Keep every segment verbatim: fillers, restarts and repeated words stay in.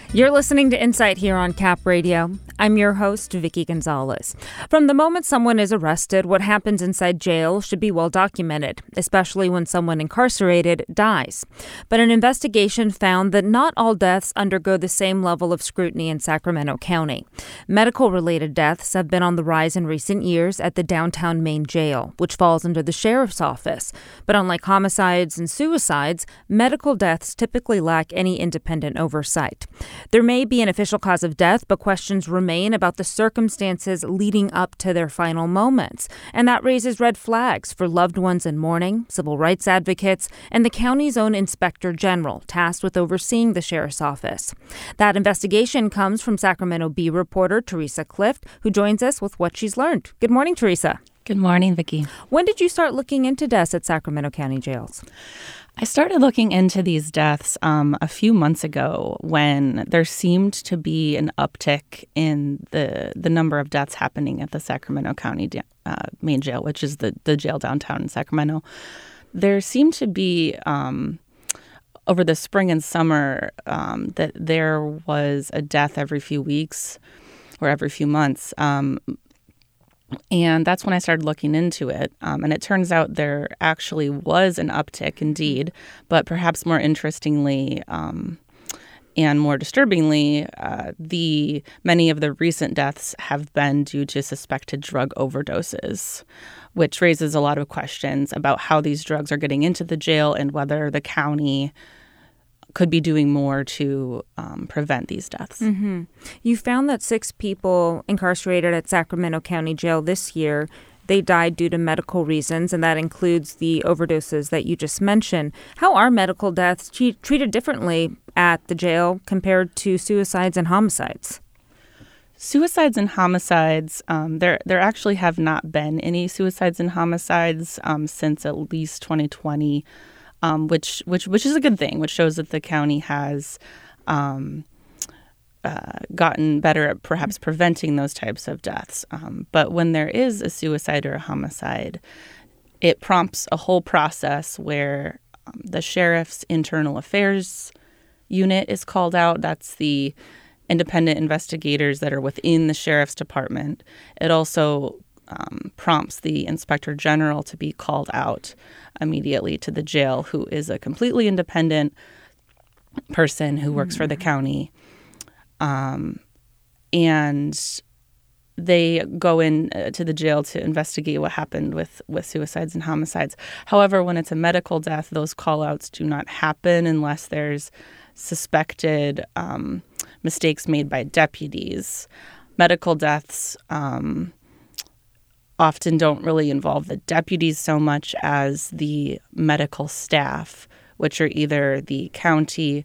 You're listening to Insight here on Cap Radio. I'm your host, Vicky Gonzalez. From the moment someone is arrested, what happens inside jail should be well documented, especially when someone incarcerated dies. But an investigation found that not all deaths undergo the same level of scrutiny in Sacramento County. Medical-related deaths have been on the rise in recent years at the downtown Main Jail, which falls under the sheriff's office. But unlike homicides and suicides, medical deaths typically lack any independent oversight. There may be an official cause of death, but questions remain about the circumstances leading up to their final moments. And that raises red flags for loved ones in mourning, civil rights advocates, and the county's own inspector general, tasked with overseeing the sheriff's office. That investigation comes from Sacramento Bee reporter Teresa Clift, who joins us with what she's learned. Good morning, Teresa. Good morning, Vicki. When did you start looking into deaths at Sacramento County jails? I started looking into these deaths um, a few months ago when there seemed to be an uptick in the the number of deaths happening at the Sacramento County uh, Main Jail, which is the, the jail downtown in Sacramento. There seemed to be, um, over the spring and summer, um, that there was a death every few weeks or every few months. Um And that's when I started looking into it. Um, and it turns out there actually was an uptick indeed, but perhaps more interestingly um, and more disturbingly, uh, the many of the recent deaths have been due to suspected drug overdoses, which raises a lot of questions about how these drugs are getting into the jail and whether the county could be doing more to um, prevent these deaths. Mm-hmm. You found that six people incarcerated at Sacramento County Jail this year, they died due to medical reasons, and that includes the overdoses that you just mentioned. How are medical deaths tre- treated differently at the jail compared to suicides and homicides? Suicides and homicides, um, there there actually have not been any suicides and homicides um, since at least twenty twenty. Um, which which which is a good thing, which shows that the county has um, uh, gotten better at perhaps preventing those types of deaths. Um, but when there is a suicide or a homicide, it prompts a whole process where um, the sheriff's internal affairs unit is called out. That's the independent investigators that are within the sheriff's department. It also Um, prompts the inspector general to be called out immediately to the jail, who is a completely independent person who works mm-hmm. for the county. Um, and they go in uh, to the jail to investigate what happened with, with suicides and homicides. However, when it's a medical death, those call-outs do not happen unless there's suspected um, mistakes made by deputies. Medical deaths um often don't really involve the deputies so much as the medical staff, which are either the county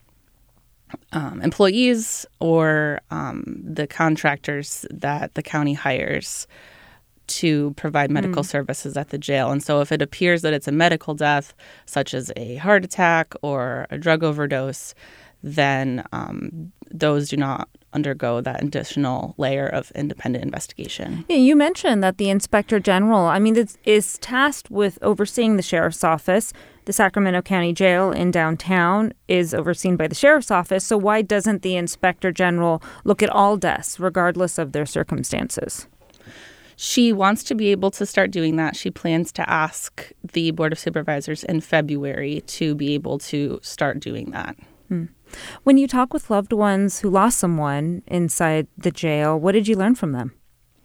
um, employees or um, the contractors that the county hires to provide medical mm. services at the jail. And so if it appears that it's a medical death, such as a heart attack or a drug overdose, then um, those do not undergo that additional layer of independent investigation. Yeah, you mentioned that the inspector general, I mean, is, is tasked with overseeing the sheriff's office. The Sacramento County Jail in downtown is overseen by the sheriff's office. So why doesn't the inspector general look at all deaths, regardless of their circumstances? She wants to be able to start doing that. She plans to ask the Board of Supervisors in February to be able to start doing that. Hmm. When you talk with loved ones who lost someone inside the jail, what did you learn from them?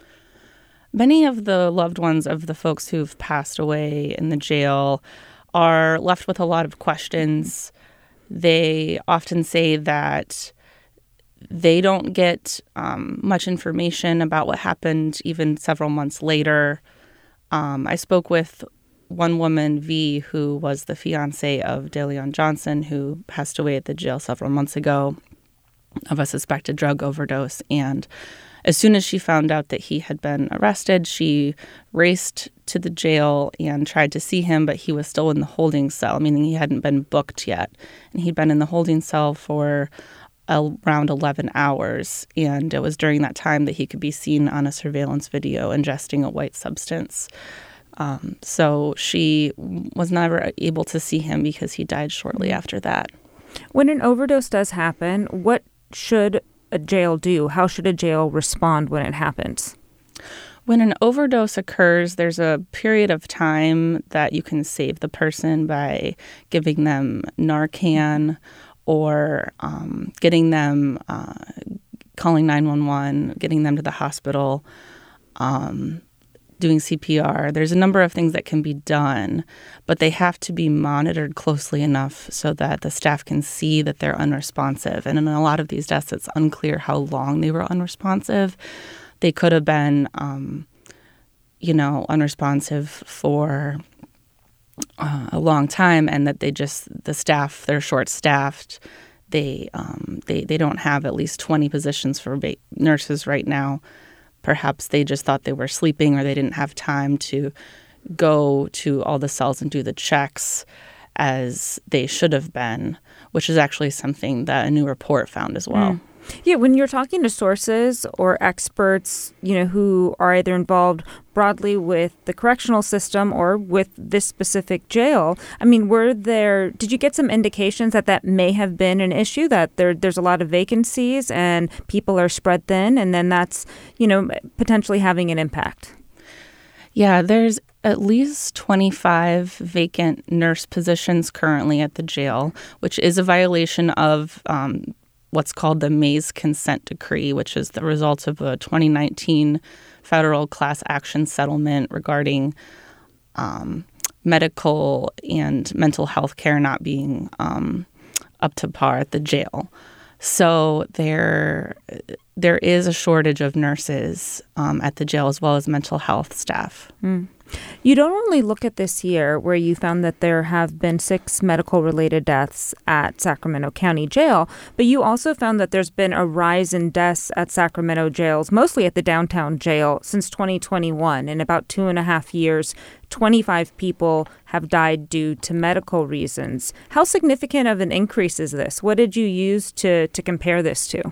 Many of the loved ones of the folks who've passed away in the jail are left with a lot of questions. They often say that they don't get um, much information about what happened even several months later. Um, I spoke with one woman, V, who was the fiance of DeLeon Johnson, who passed away at the jail several months ago of a suspected drug overdose. And as soon as she found out that he had been arrested, she raced to the jail and tried to see him, but he was still in the holding cell, meaning he hadn't been booked yet. And he'd been in the holding cell for around eleven hours. And it was during that time that he could be seen on a surveillance video ingesting a white substance. Um, so she was never able to see him because he died shortly after that. When an overdose does happen, what should a jail do? How should a jail respond when it happens? When an overdose occurs, there's a period of time that you can save the person by giving them Narcan or um, getting them, uh, calling nine one one, getting them to the hospital, um, doing C P R. There's a number of things that can be done, but they have to be monitored closely enough so that the staff can see that they're unresponsive. And in a lot of these deaths, it's unclear how long they were unresponsive. They could have been, um, you know, unresponsive for uh, a long time, and that they just, the staff, they're short-staffed. They um, they they don't have at least twenty positions for ba- nurses right now. Perhaps they just thought they were sleeping, or they didn't have time to go to all the cells and do the checks as they should have been, which is actually something that a new report found as well. Mm. Yeah, when you're talking to sources or experts, you know, who are either involved broadly with the correctional system or with this specific jail, I mean, were there, did you get some indications that that may have been an issue, that there there's a lot of vacancies and people are spread thin, and then that's, you know, potentially having an impact? Yeah, there's at least twenty-five vacant nurse positions currently at the jail, which is a violation of um, what's called the Mays Consent Decree, which is the result of a twenty nineteen federal class action settlement regarding um, medical and mental health care not being um, up to par at the jail. So there, there is a shortage of nurses um, at the jail, as well as mental health staff. Mm. You don't only look at this year where you found that there have been six medical-related deaths at Sacramento County Jail, but you also found that there's been a rise in deaths at Sacramento jails, mostly at the downtown jail, since twenty twenty-one. In about two and a half years, twenty-five people have died due to medical reasons. How significant of an increase is this? What did you use to, to compare this to?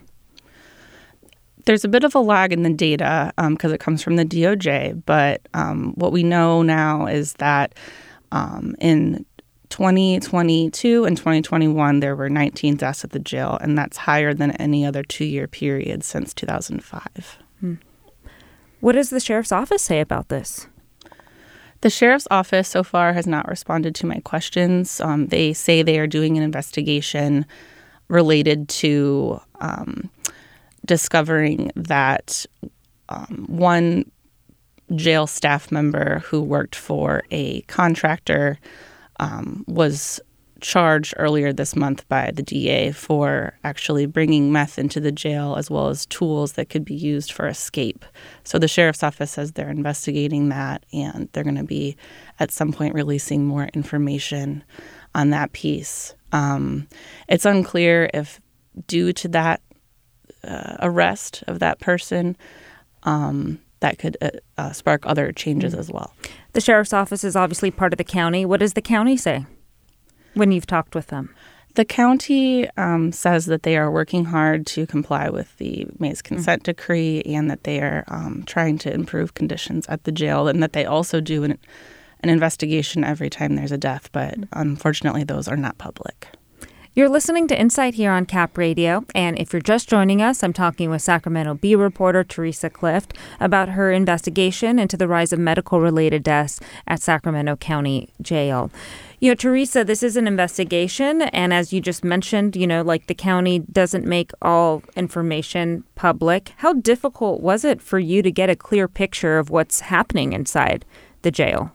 There's a bit of a lag in the data because um, it comes from the D O J, but um, what we know now is that um, in twenty twenty-two and twenty twenty-one, there were nineteen deaths at the jail, and that's higher than any other two-year period since two thousand five. Hmm. What does the sheriff's office say about this? The sheriff's office so far has not responded to my questions. Um, they say they are doing an investigation related to Um, discovering that um, one jail staff member who worked for a contractor um, was charged earlier this month by the D A for actually bringing meth into the jail, as well as tools that could be used for escape. So the sheriff's office says they're investigating that, and they're going to be at some point releasing more information on that piece. Um, it's unclear if due to that Uh, arrest of that person, um, that could uh, uh, spark other changes as well. The sheriff's office is obviously part of the county. What does the county say when you've talked with them? The county um, says that they are working hard to comply with the Mays Consent mm-hmm. Decree, and that they are um, trying to improve conditions at the jail, and that they also do an, an investigation every time there's a death, but mm-hmm. unfortunately those are not public. You're listening to Insight here on Cap Radio, and if you're just joining us, I'm talking with Sacramento Bee reporter Teresa Clift about her investigation into the rise of medical-related deaths at Sacramento County Jail. You know, Teresa, this is an investigation, and as you just mentioned, you know, like the county doesn't make all information public. How difficult was it for you to get a clear picture of what's happening inside the jail?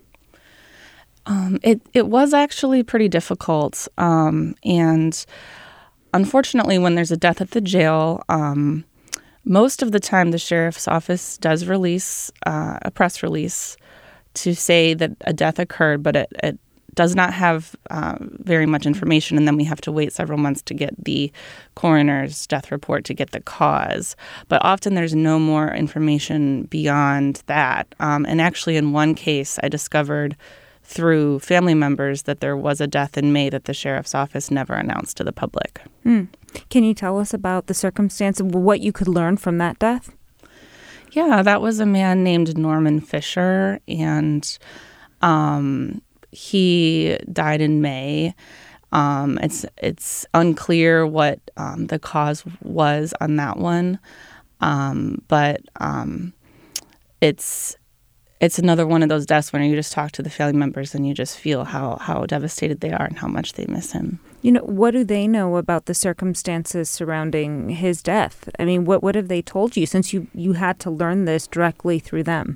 Um, it, it was actually pretty difficult. Um, and unfortunately, when there's a death at the jail, um, most of the time the sheriff's office does release uh, a press release to say that a death occurred, but it, it does not have uh, very much information. And then we have to wait several months to get the coroner's death report to get the cause. But often there's no more information beyond that. Um, and actually, in one case, I discovered through family members that there was a death in May that the sheriff's office never announced to the public. Mm. Can you tell us about the circumstance of what you could learn from that death? Yeah, that was a man named Norman Fisher, and um, he died in May. Um, it's it's unclear what um, the cause was on that one, um, but um, it's it's another one of those deaths when you just talk to the family members and you just feel how how devastated they are and how much they miss him. You know, what do they know about the circumstances surrounding his death? I mean, what what have they told you since you, you had to learn this directly through them?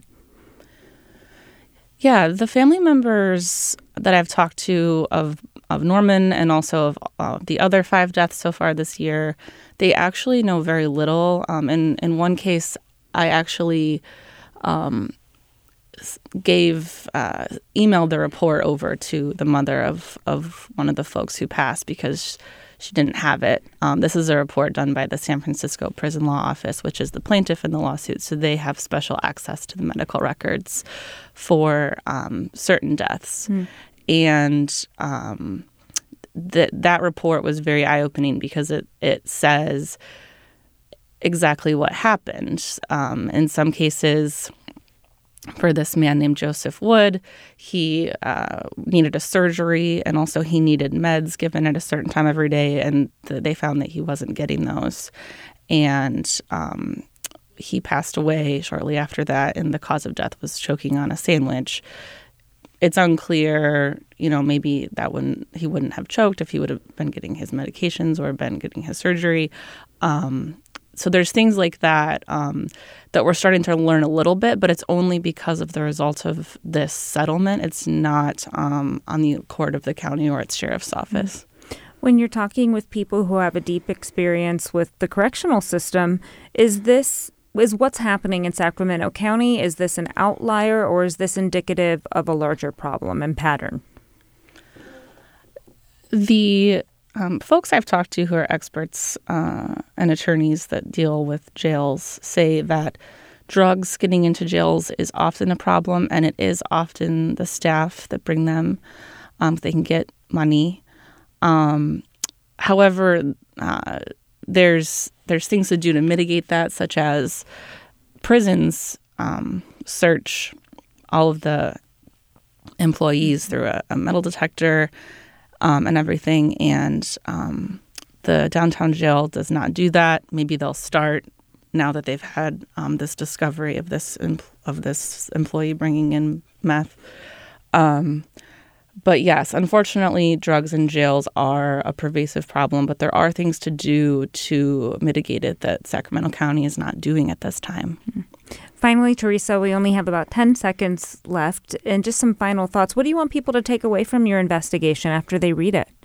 Yeah, the family members that I've talked to of of Norman and also of uh, the other five deaths so far this year, they actually know very little. Um, in, in one case, I actually um, gave, uh, emailed the report over to the mother of, of one of the folks who passed because she didn't have it. Um, this is a report done by the San Francisco Prison Law Office, which is the plaintiff in the lawsuit. So they have special access to the medical records for um, certain deaths. Mm. And um, th- that report was very eye-opening because it, it says exactly what happened. Um, in some cases, for this man named Joseph Wood, he uh, needed a surgery, and also he needed meds given at a certain time every day, and th- they found that he wasn't getting those. And um, he passed away shortly after that, and the cause of death was choking on a sandwich. It's unclear, you know, maybe that wouldn't he wouldn't have choked if he would have been getting his medications or been getting his surgery. Um, so there's things like that um, that we're starting to learn a little bit, but it's only because of the result of this settlement. It's not um, on the court of the county or its sheriff's office. When you're talking with people who have a deep experience with the correctional system, is this Is what's happening in Sacramento County, is this an outlier or is this indicative of a larger problem and pattern? The um, folks I've talked to who are experts uh, and attorneys that deal with jails say that drugs getting into jails is often a problem, and it is often the staff that bring them. Um, they can get money. Um, however, uh, there's There's things to do to mitigate that, such as prisons um, search all of the employees through a, a metal detector um, and everything. And um, the downtown jail does not do that. Maybe they'll start now that they've had um, this discovery of this of this employee bringing in meth. Um, But yes, unfortunately, drugs in jails are a pervasive problem, but there are things to do to mitigate it that Sacramento County is not doing at this time. Finally, Teresa, we only have about ten seconds left. And just some final thoughts. What do you want people to take away from your investigation after they read it?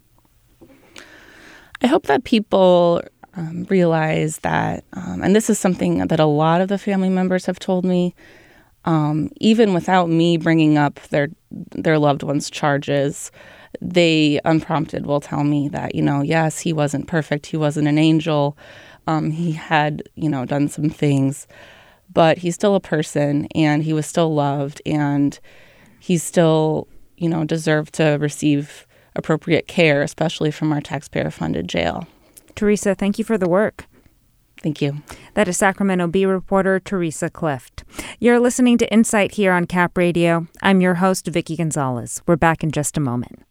I hope that people um, realize that, um, and this is something that a lot of the family members have told me, Um, even without me bringing up their their loved ones' charges, they unprompted will tell me that, you know, yes, he wasn't perfect. He wasn't an angel. Um, he had, you know, done some things, but he's still a person and he was still loved and he still, you know, deserved to receive appropriate care, especially from our taxpayer-funded jail. Teresa, thank you for the work. Thank you. That is Sacramento Bee reporter Teresa Clift. You're listening to Insight here on Cap Radio. I'm your host, Vicki Gonzalez. We're back in just a moment.